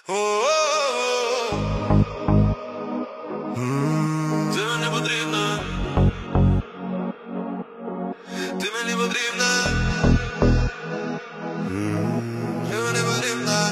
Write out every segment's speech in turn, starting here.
Ти мені потрібна, ти мені потрібна, ти мені потрібна.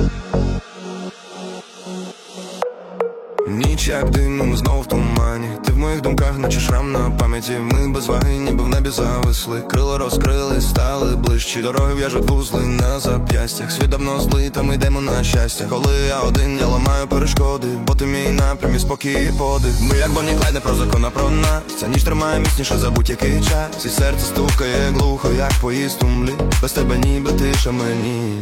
Ніч як дим, знов в тумані. Ти в моїх думках, наче шрам на пам'яті. Ми без ваги, ніби в небі зависли. Крила розкрили, стали ближчі. Дороги в'яжуть вузли на зап'ястях. Світ давно злий, та ми йдемо на щастя. Коли я один, я ламаю перешкоди, бо ти мій напрям і спокій і подих. Ми як Бонні і Клайд, не про закон, а про нас. Ця ніч тримає міцніше за будь-який час. І серце стукає глухо, як поїзд у млі. Без тебе ніби тиша мені.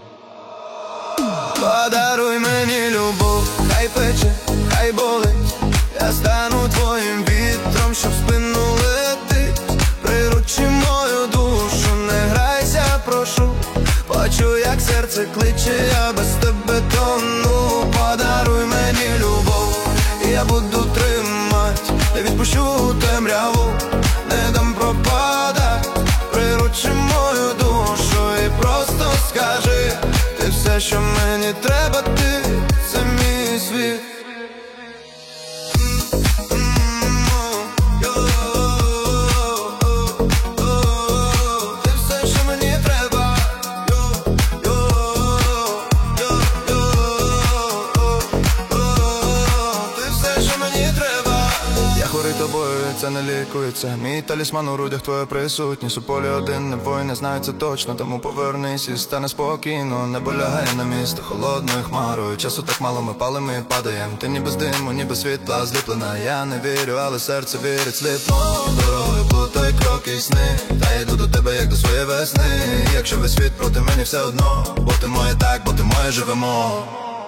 Подаруй мені любов, хай пече, хай болить. Я стану твоїм вітром, що в спину летить. Приручи мою душу, не грайся, прошу. Почуй, як серце кличе, я без тебе тону. Подаруй мені любов, і я буду тримать. Не відпущу темряву, не дам пропадать. Приручи мою душу і просто скажи: ти все, що мені треба, ти – це мій світ. Ти все, що мені треба. Ти все, що мені треба. Я хворий тобою, це не лікується. Мій талісман у грудях, твоя присутність. У полі один, не воїн, не знаю це точно. Тому повернись і стане спокійно. Небо лягає на місто холодною хмарою. Часу так мало, ми палимо і падаєм. Ти ніби з диму, ніби світла зліплена. Я не вірю, але серце вірить сліпо. Дорогою плутають кроки й сни. Та я йду до тебе, як до своєї весни. Якщо весь світ проти мене, все одно. Бо ти моє так, бо ти моє живемо.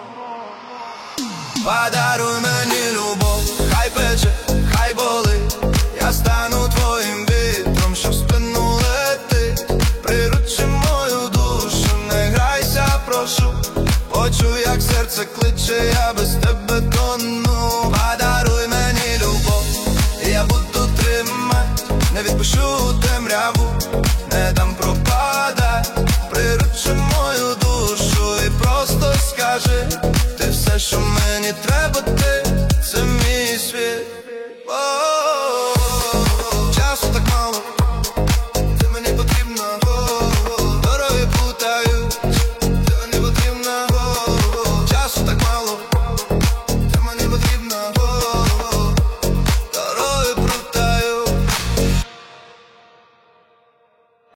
Подаруй мені любов, хай пече, хай болить. Я стану твоїм вітром, що в спину летить. Приручи мою душу, не грайся, прошу. Почуй, як серце кличе, я без тебе тону. Подаруй мені любов, і я буду тримать. Не відпущу темряву, не дам пропадать. Приручи мою душу і просто скажи: ти все, що мені треба.